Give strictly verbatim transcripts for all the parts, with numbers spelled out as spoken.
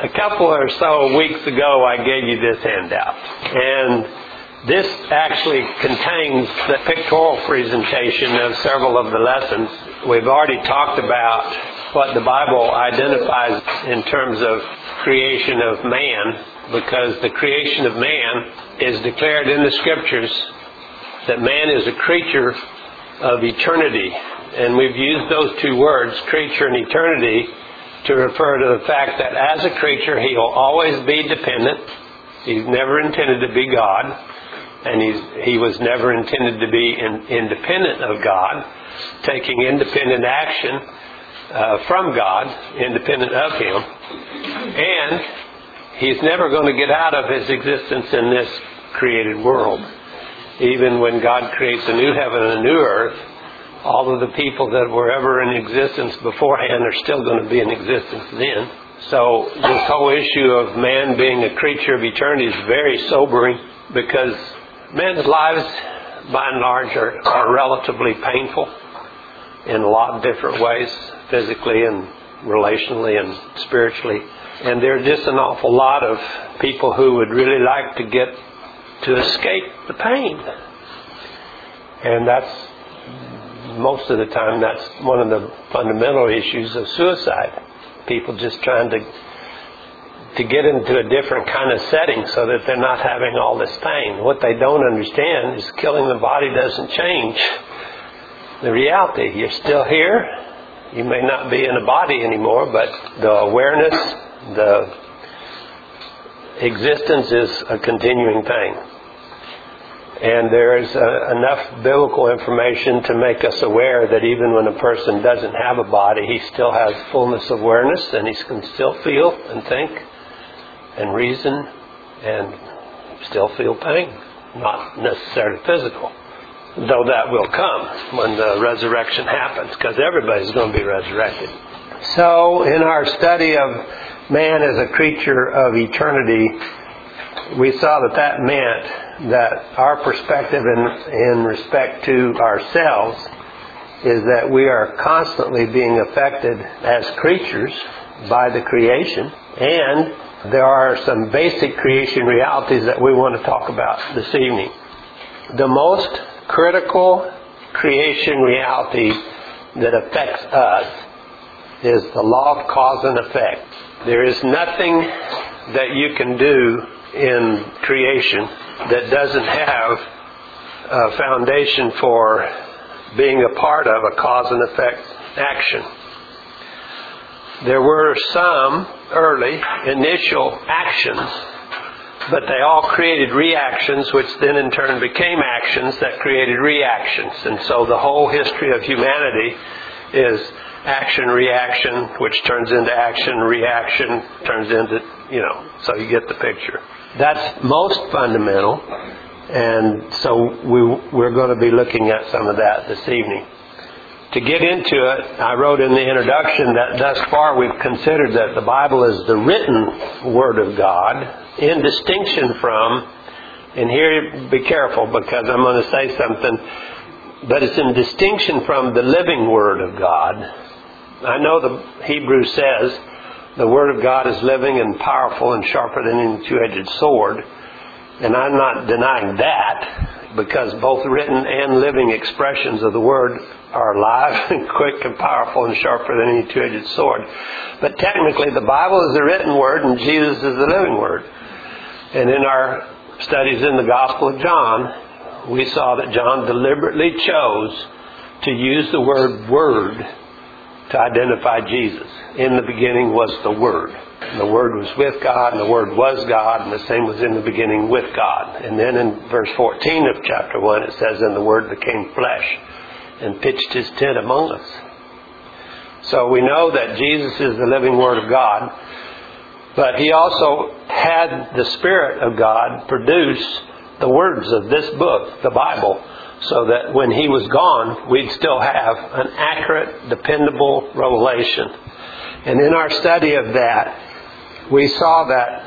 A couple or so weeks ago, I gave you this handout. And this actually contains the pictorial presentation of several of the lessons. We've already talked about what the Bible identifies in terms of creation of man, because the creation of man is declared in the Scriptures that man is a creature of eternity. And we've used those two words, creature and eternity, to refer to the fact that as a creature he will always be dependent. He's never intended to be God, and he's, he was never intended to be in, independent of God, taking independent action uh, from God, independent of Him. And he's never going to get out of his existence in this created world. Even when God creates a new heaven and a new earth, all of the people that were ever in existence beforehand are still going to be in existence then. So this whole issue of man being a creature of eternity is very sobering, because men's lives, by and large, are, are relatively painful in a lot of different ways, physically and relationally and spiritually. And there are just an awful lot of people who would really like to get to escape the pain. And that's, most of the time, that's one of the fundamental issues of suicide. People just trying to to get into a different kind of setting so that they're not having all this pain. What they don't understand is killing the body doesn't change the reality. You're still here. You may not be in a body anymore, but the awareness, the existence is a continuing thing. And there is uh, enough biblical information to make us aware that even when a person doesn't have a body, he still has fullness of awareness, and he can still feel and think and reason and still feel pain. Not necessarily physical, though that will come when the resurrection happens, because everybody's going to be resurrected. So in our study of man as a creature of eternity, we saw that that meant that our perspective in, in respect to ourselves is that we are constantly being affected as creatures by the creation, and there are some basic creation realities that we want to talk about this evening. The most critical creation reality that affects us is the law of cause and effect. There is nothing that you can do in creation that doesn't have a foundation for being a part of a cause and effect action. There were some early initial actions, but they all created reactions, which then in turn became actions that created reactions. And so the whole history of humanity is action, reaction, which turns into action, reaction, turns into, you know, so you get the picture. That's most fundamental, and so we, we're going to be looking at some of that this evening. To get into it, I wrote in the introduction that thus far we've considered that the Bible is the written Word of God, in distinction from, and here be careful because I'm going to say something, but it's in distinction from the living Word of God. I know the Hebrew says the Word of God is living and powerful and sharper than any two-edged sword. And I'm not denying that, because both written and living expressions of the Word are alive and quick and powerful and sharper than any two-edged sword. But technically the Bible is the written Word and Jesus is the living Word. And in our studies in the Gospel of John, we saw that John deliberately chose to use the word Word to identify Jesus. In the beginning was the Word. And the Word was with God, and the Word was God, and the same was in the beginning with God. And then in verse fourteen of chapter one it says, and the Word became flesh and pitched His tent among us. So we know that Jesus is the living Word of God, but He also had the Spirit of God produce the words of this book, the Bible, so that when He was gone, we'd still have an accurate, dependable revelation. And in our study of that, we saw that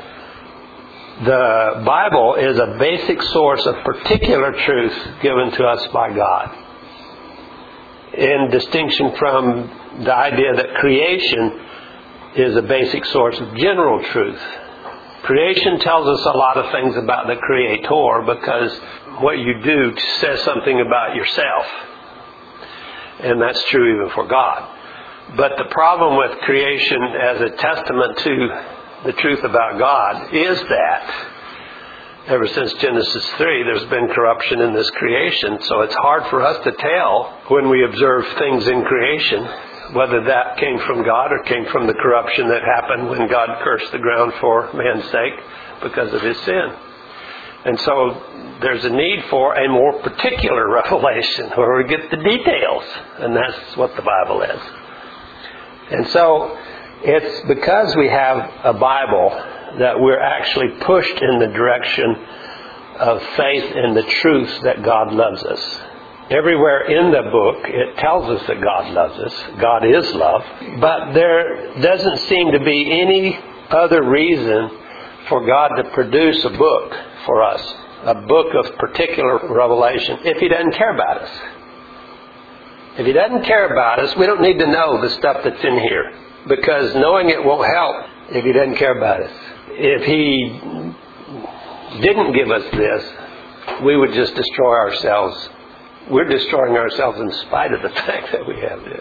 the Bible is a basic source of particular truth given to us by God, in distinction from the idea that creation is a basic source of general truth. Creation tells us a lot of things about the Creator because what you do says something about yourself. And that's true even for God. But the problem with creation as a testament to the truth about God is that ever since Genesis three, there's been corruption in this creation. So it's hard for us to tell when we observe things in creation whether that came from God or came from the corruption that happened when God cursed the ground for man's sake because of his sin. And so there's a need for a more particular revelation where we get the details. And that's what the Bible is. And so it's because we have a Bible that we're actually pushed in the direction of faith in the truth that God loves us. Everywhere in the book, it tells us that God loves us. God is love. But there doesn't seem to be any other reason for God to produce a book for us, a book of particular revelation, if He doesn't care about us. If He doesn't care about us, we don't need to know the stuff that's in here, because knowing it won't help if He doesn't care about us. If He didn't give us this, we would just destroy ourselves. We're destroying ourselves in spite of the fact that we have this.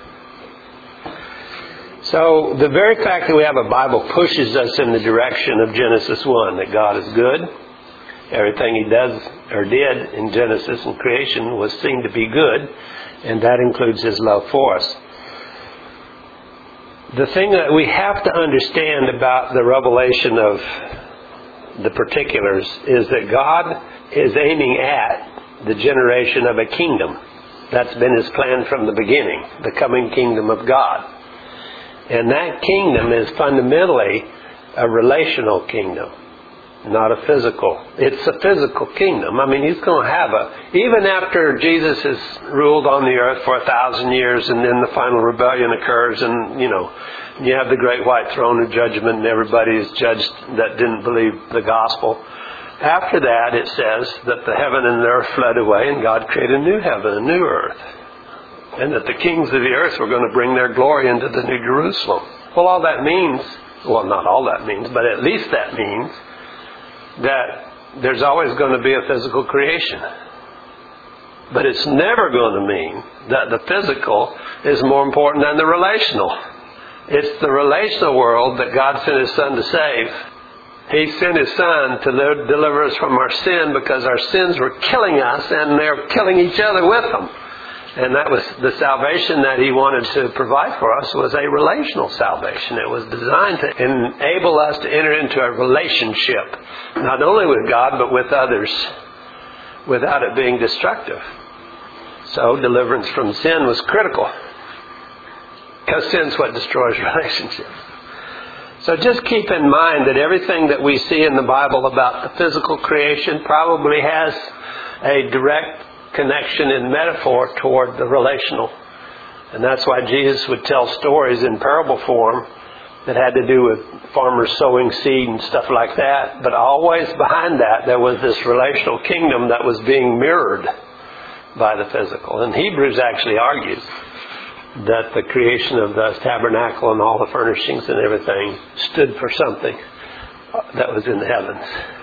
So the very fact that we have a Bible pushes us in the direction of Genesis one, that God is good. Everything He does or did in Genesis and creation was seen to be good, and that includes His love for us. The thing that we have to understand about the revelation of the particulars is that God is aiming at the generation of a kingdom. That's been His plan from the beginning, the coming kingdom of God. And that kingdom is fundamentally a relational kingdom, not a physical. It's a physical kingdom. I mean, He's going to have a... Even after Jesus has ruled on the earth for a thousand years and then the final rebellion occurs and, you know, you have the great white throne of judgment and everybody is judged that didn't believe the gospel. After that, it says that the heaven and the earth fled away and God created a new heaven, a new earth. And that the kings of the earth were going to bring their glory into the New Jerusalem. Well, all that means, well, not all that means, but at least that means that there's always going to be a physical creation. But it's never going to mean that the physical is more important than the relational. It's the relational world that God sent His Son to save. He sent His Son to deliver us from our sin because our sins were killing us and they're killing each other with them. And that was the salvation that He wanted to provide for us was a relational salvation. It was designed to enable us to enter into a relationship, not only with God, but with others, without it being destructive. So deliverance from sin was critical, because sin's what destroys relationships. So just keep in mind that everything that we see in the Bible about the physical creation probably has a direct connection in metaphor toward the relational. And that's why Jesus would tell stories in parable form that had to do with farmers sowing seed and stuff like that. But always behind that there was this relational kingdom that was being mirrored by the physical. And Hebrews actually argues that the creation of the tabernacle and all the furnishings and everything stood for something that was in the heavens.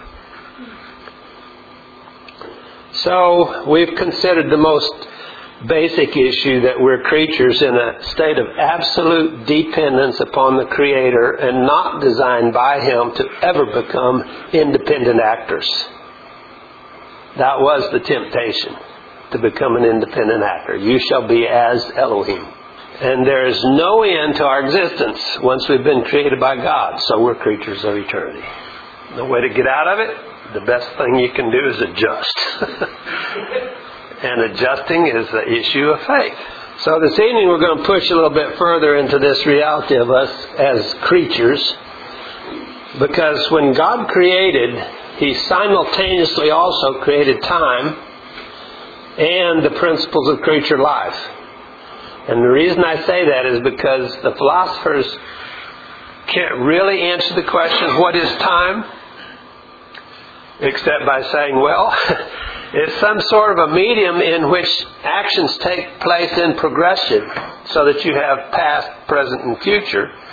So we've considered the most basic issue that we're creatures in a state of absolute dependence upon the Creator and not designed by Him to ever become independent actors. That was the temptation, to become an independent actor. You shall be as Elohim. And there is no end to our existence once we've been created by God. So we're creatures of eternity. The way to get out of it, the best thing you can do is adjust. And adjusting is the issue of faith. So this evening we're going to push a little bit further into this reality of us as creatures. Because when God created, He simultaneously also created time and the principles of creature life. And the reason I say that is because the philosophers can't really answer the question, what is time? Except by saying, well, it's some sort of a medium in which actions take place in progression so that you have past, present, and future.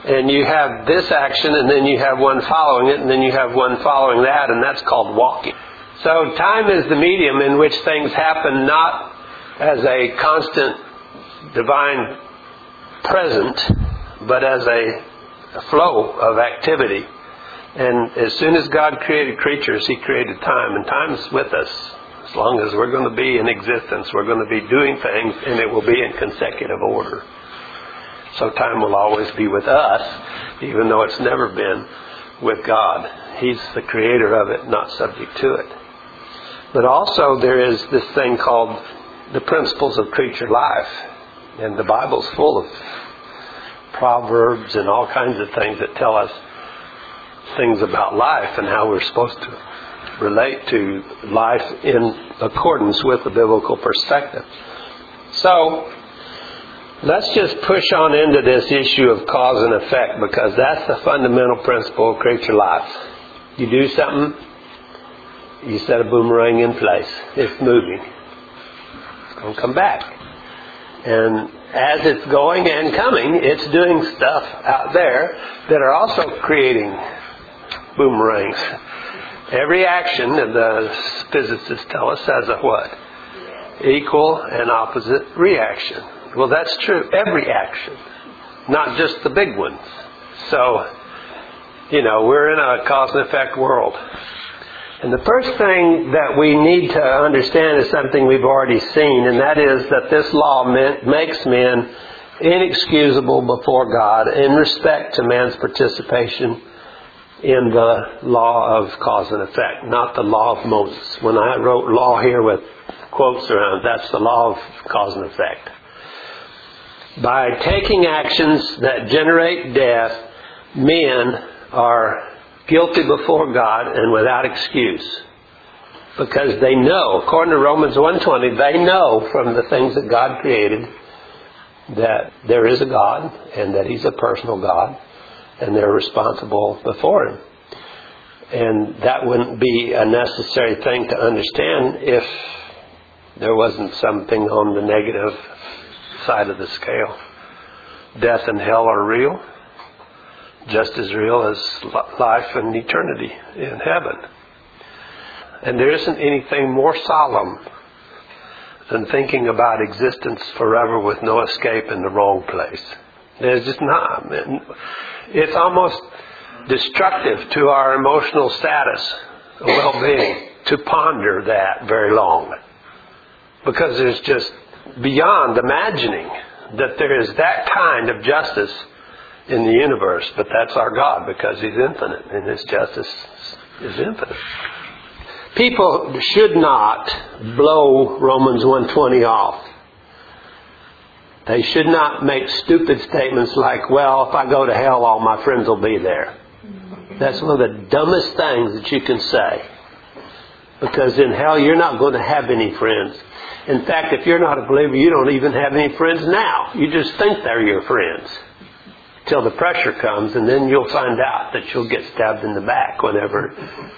and you have this action, and then you have one following it, and then you have one following that, and that's called walking. So time is the medium in which things happen not as a constant divine present, but as a, a flow of activity. And as soon as God created creatures, He created time, and time is with us. As long as we're going to be in existence, we're going to be doing things, and it will be in consecutive order. So time will always be with us, even though it's never been with God. He's the creator of it, not subject to it. But also there is this thing called the principles of creature life. And the Bible's full of proverbs and all kinds of things that tell us things about life and how we're supposed to relate to life in accordance with the biblical perspective. So, let's just push on into this issue of cause and effect, because that's the fundamental principle of creature life. You do something, you set a boomerang in place. It's moving. It's going to come back. And as it's going and coming, it's doing stuff out there that are also creating boomerangs. Every action, and the physicists tell us, has a what? Equal and opposite reaction. Well, that's true. Every action. Not just the big ones. So, you know, we're in a cause and effect world. And the first thing that we need to understand is something we've already seen, and that is that this law makes men inexcusable before God in respect to man's participation in the law of cause and effect, not the law of Moses. When I wrote law here with quotes around, that's the law of cause and effect. By taking actions that generate death, men are guilty before God and without excuse. Because they know, according to Romans one twenty, they know from the things that God created that there is a God and that He's a personal God and they're responsible before Him. And that wouldn't be a necessary thing to understand if there wasn't something on the negative side of the scale. Death and hell are real. Just as real as life and eternity in heaven. And there isn't anything more solemn than thinking about existence forever with no escape in the wrong place. There's just not. It's almost destructive to our emotional status of well-being to ponder that very long. Because there's just beyond imagining that there is that kind of justice in the universe, but that's our God because He's infinite and His justice is infinite. People should not blow Romans one twenty off. They should not make stupid statements like, well, if I go to hell, all my friends will be there. That's one of the dumbest things that you can say. Because in hell, you're not going to have any friends. In fact, if you're not a believer, you don't even have any friends now. You just think they're your friends. Till the pressure comes, and then you'll find out that you'll get stabbed in the back whenever.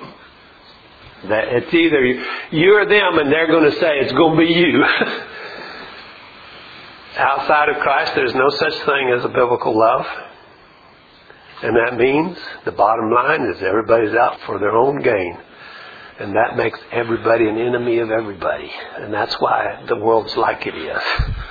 That it's either you or them, and they're going to say it's going to be you. Outside of Christ, there's no such thing as a biblical love. And that means the bottom line is everybody's out for their own gain. And that makes everybody an enemy of everybody. And that's why the world's like it is.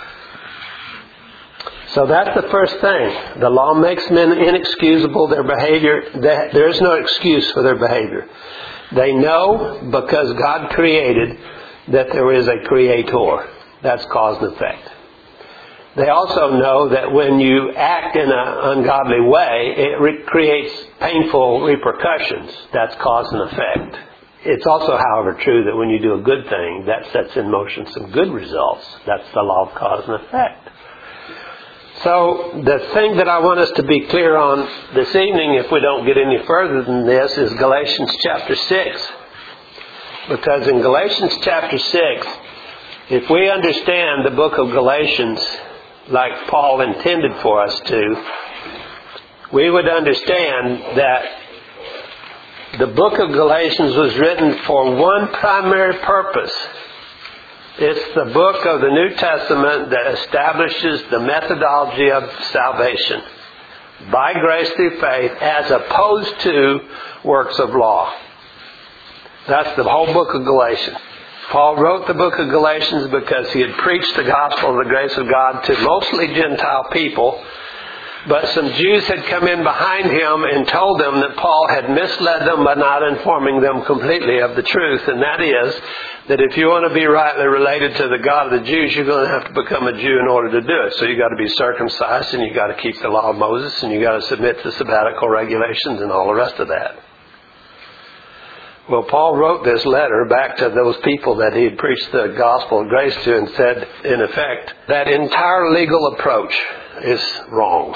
So that's the first thing. The law makes men inexcusable. Their behavior, there is no excuse for their behavior. They know because God created that there is a creator. That's cause and effect. They also know that when you act in an ungodly way, it re- creates painful repercussions. That's cause and effect. It's also, however, true that when you do a good thing, that sets in motion some good results. That's the law of cause and effect. So the thing that I want us to be clear on this evening, if we don't get any further than this, is Galatians chapter six. Because in Galatians chapter six, if we understand the book of Galatians like Paul intended for us to, we would understand that the book of Galatians was written for one primary purpose. It's the book of the New Testament that establishes the methodology of salvation. by grace through faith, as opposed to works of law. That's the whole book of Galatians. Paul wrote the book of Galatians because he had preached the gospel of the grace of God to mostly Gentile people. But some Jews had come in behind him and told them that Paul had misled them by not informing them completely of the truth. And that is that if you want to be rightly related to the God of the Jews, you're going to have to become a Jew in order to do it. So you've got to be circumcised, and you've got to keep the law of Moses, and you've got to submit to sabbatical regulations and all the rest of that. Well, Paul wrote this letter back to those people that he had preached the gospel of grace to and said, in effect, that entire legal approach is wrong.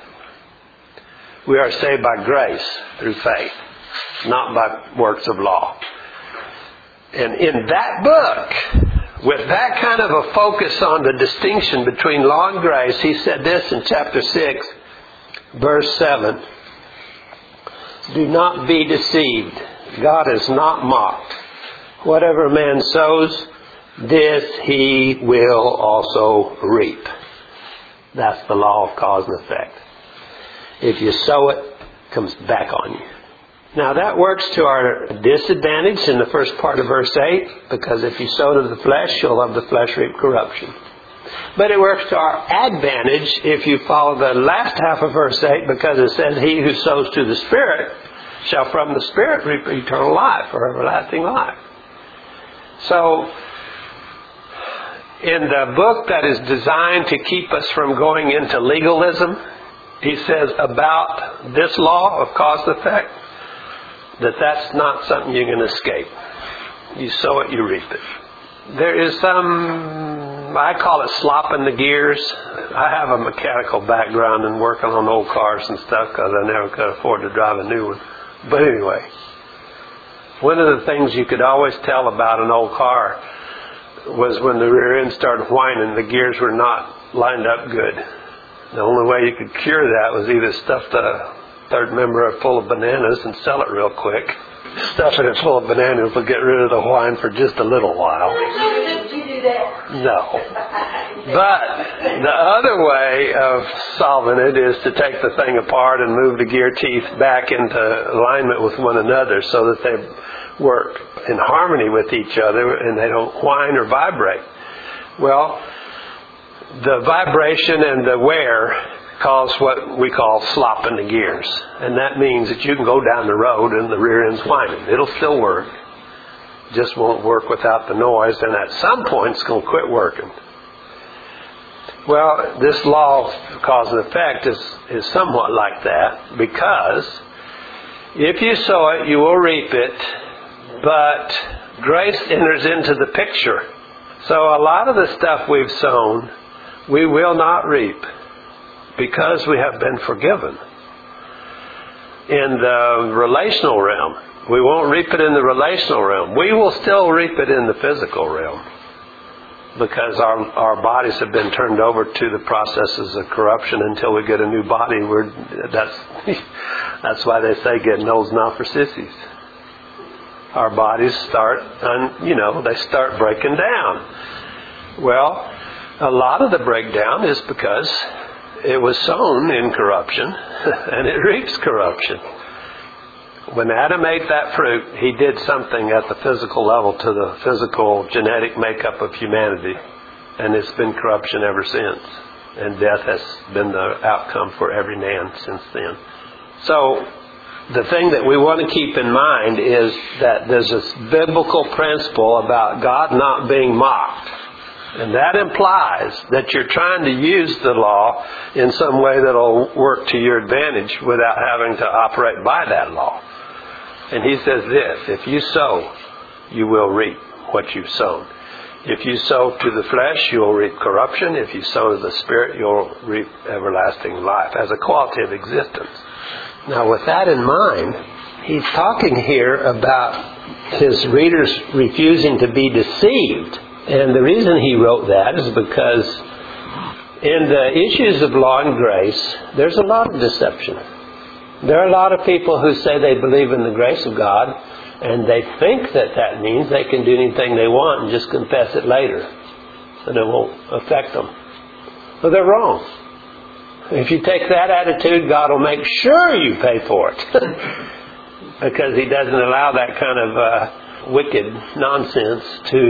We are saved by grace through faith, not by works of law. And in that book, with that kind of a focus on the distinction between law and grace, he said this in chapter six, verse seven. Do not be deceived. God is not mocked. Whatever a man sows, this he will also reap. That's the law of cause and effect. If you sow it, it comes back on you. Now that works to our disadvantage in the first part of verse eight, because if you sow to the flesh, you'll of the flesh reap corruption. But it works to our advantage if you follow the last half of verse eight, because it says, he who sows to the Spirit shall from the Spirit reap eternal life, or everlasting life. So, in the book that is designed to keep us from going into legalism, he says about this law of cause and effect, that that's not something you can escape. You sow it, you reap it. There is some, I call it slopping the gears. I have a mechanical background in working on old cars and stuff because I never could afford to drive a new one. But anyway, one of the things you could always tell about an old car was when the rear end started whining, the gears were not lined up good. The only way you could cure that was either stuff the third member full of bananas and sell it real quick. Stuffing it full of bananas will get rid of the whine for just a little while. Did you do that? No. But the other way of solving it is to take the thing apart and move the gear teeth back into alignment with one another so that they work in harmony with each other and they don't whine or vibrate. Well, the vibration and the wear cause what we call slopping the gears. And that means that you can go down the road and the rear end's whining. It'll still work. Just won't work without the noise, and at some point it's going to quit working. Well, this law of cause and effect is, is somewhat like that, because if you sow it, you will reap it, but grace enters into the picture. So a lot of the stuff we've sown, we will not reap, because we have been forgiven. In the relational realm, we won't reap it in the relational realm. We will still reap it in the physical realm, because our our bodies have been turned over to the processes of corruption until we get a new body. We're, that's that's why they say getting old's not for sissies. Our bodies start, un, you know, they start breaking down. Well, a lot of the breakdown is because it was sown in corruption, and it reaps corruption. When Adam ate that fruit, he did something at the physical level to the physical genetic makeup of humanity, and it's been corruption ever since. And death has been the outcome for every man since then. So, the thing that we want to keep in mind is that there's this biblical principle about God not being mocked. And that implies that you're trying to use the law in some way that will work to your advantage without having to operate by that law. And he says this, if you sow, you will reap what you've sown. If you sow to the flesh, you'll reap corruption. If you sow to the Spirit, you'll reap everlasting life as a quality of existence. Now with that in mind, he's talking here about his readers refusing to be deceived. And the reason he wrote that is because in the issues of law and grace, there's a lot of deception. There are a lot of people who say they believe in the grace of God, and they think that that means they can do anything they want and just confess it later, and it won't affect them. But they're wrong. If you take that attitude, God will make sure you pay for it. Because He doesn't allow that kind of uh, wicked nonsense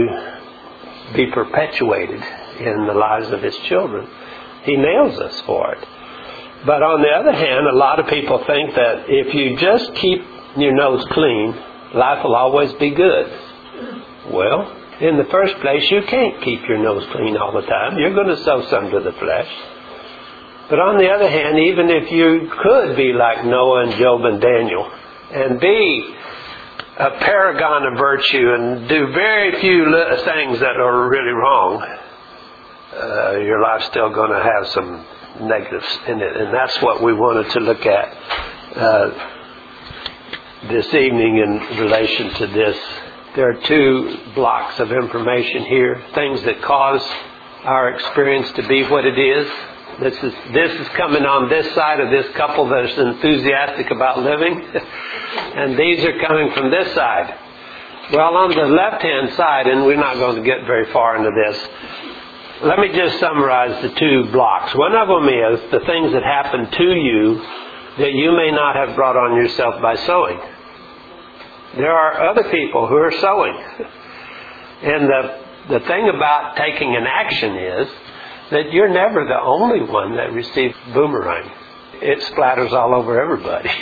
to be perpetuated in the lives of His children. He nails us for it. But on the other hand, a lot of people think that if you just keep your nose clean, life will always be good. Well, in the first place, you can't keep your nose clean all the time. You're going to sow some to the flesh. But on the other hand, even if you could be like Noah and Job and Daniel and be a paragon of virtue and do very few things that are really wrong, uh, your life's still going to have some negatives in it. And that's what we wanted to look at uh, this evening in relation to this. There are two blocks of information here, things that cause our experience to be what it is. This is this is coming on this side of this couple that's enthusiastic about living, and these are coming from this side. Well, on the left-hand side, and we're not going to get very far into this, let me just summarize the two blocks. One of them is the things that happen to you that you may not have brought on yourself by sowing. There are other people who are sowing. And the, the thing about taking an action is that you're never the only one that receives boomerang. It splatters all over everybody.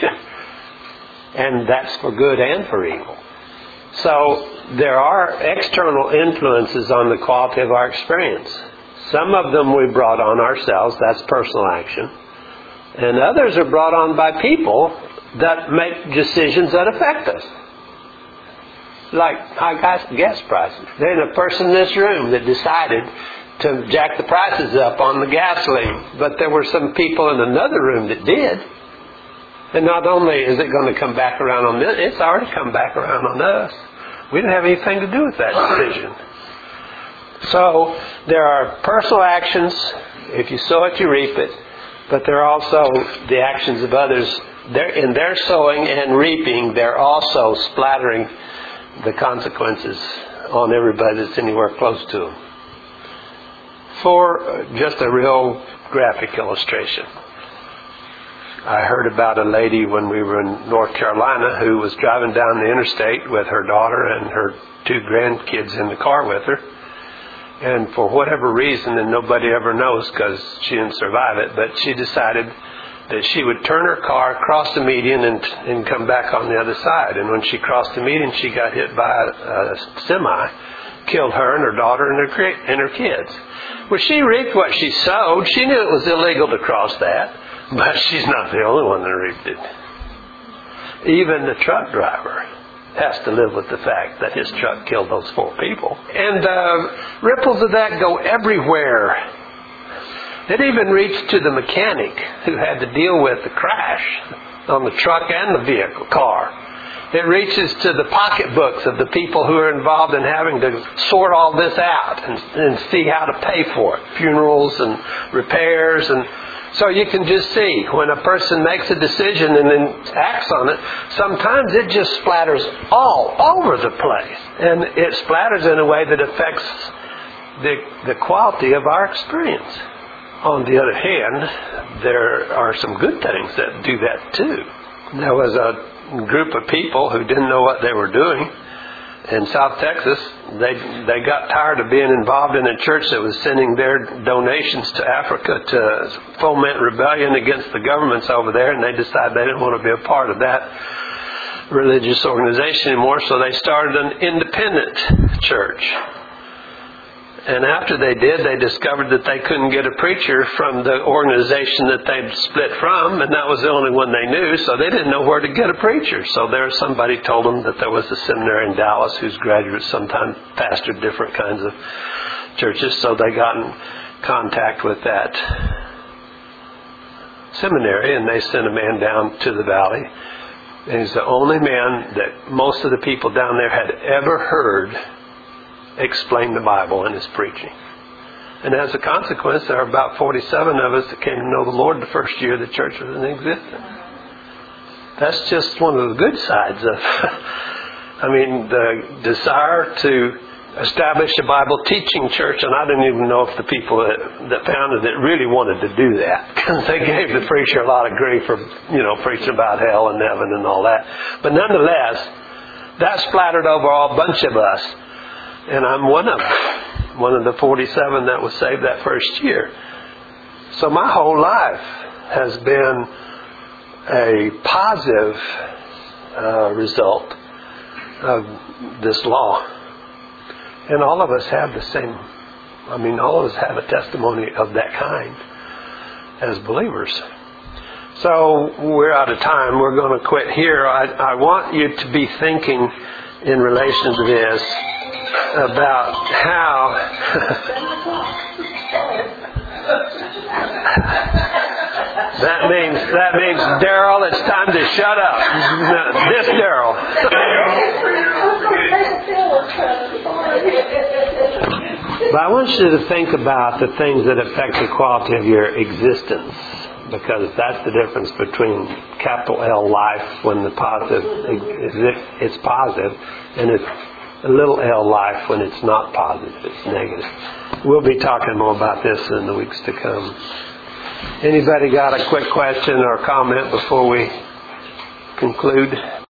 And that's for good and for evil. So there are external influences on the quality of our experience. Some of them we brought on ourselves, that's personal action. And others are brought on by people that make decisions that affect us. Like high gas prices. There's a person in this room that decided to jack the prices up on the gasoline. But there were some people in another room that did. And not only is it going to come back around on this, it's already come back around on us. We didn't have anything to do with that decision. So there are personal actions. If you sow it, you reap it. But there are also the actions of others. They're, in their sowing and reaping, they're also splattering the consequences on everybody that's anywhere close to them. For just a real graphic illustration, I heard about a lady when we were in North Carolina who was driving down the interstate with her daughter and her two grandkids in the car with her. And for whatever reason, and nobody ever knows because she didn't survive it, but she decided that she would turn her car, cross the median, and, and come back on the other side. And when she crossed the median, she got hit by a, a semi, killed her and her daughter and her, and her kids. Well, she reaped what she sowed. She knew it was illegal to cross that, but she's not the only one that reaped it. Even the truck driver has to live with the fact that his truck killed those four people. And uh, ripples of that go everywhere. It even reached to the mechanic who had to deal with the crash on the truck and the vehicle car. It reaches to the pocketbooks of the people who are involved in having to sort all this out and, and see how to pay for it. Funerals and repairs. And so you can just see when a person makes a decision and then acts on it, sometimes it just splatters all over the place. And it splatters in a way that affects the, the quality of our experience. On the other hand, there are some good things that do that too. There was a group of people who didn't know what they were doing in South Texas. They they got tired of being involved in a church that was sending their donations to Africa to foment rebellion against the governments over there, and they decided they didn't want to be a part of that religious organization anymore, so they started an independent church. And after they did, they discovered that they couldn't get a preacher from the organization that they'd split from, and that was the only one they knew, so they didn't know where to get a preacher. So there somebody told them that there was a seminary in Dallas whose graduates sometimes pastored different kinds of churches, so they got in contact with that seminary, and they sent a man down to the valley. And he's the only man that most of the people down there had ever heard explain the Bible in his preaching. And as a consequence, there are about forty-seven of us that came to know the Lord the first year the church was in existence. That's just one of the good sides of, I mean, the desire to established a Bible teaching church, and I didn't even know if the people that, that founded it really wanted to do that, because they gave the preacher a lot of grief for, you know, preaching about hell and heaven and all that. But nonetheless, that splattered over a bunch of us, and I'm one of them, one of the forty-seven that was saved that first year. So my whole life has been a positive uh, result of this law. And all of us have the same, I mean, all of us have a testimony of that kind as believers. So we're out of time. We're going to quit here. I, I want you to be thinking in relation to this about how that means that means Daryl, it's time to shut up. This Daryl. But I want you to think about the things that affect the quality of your existence, because that's the difference between capital L life, when the positive it's positive, and it's a little L life when it's not positive, it's negative. We'll be talking more about this in the weeks to come. Anybody got a quick question or comment before we conclude?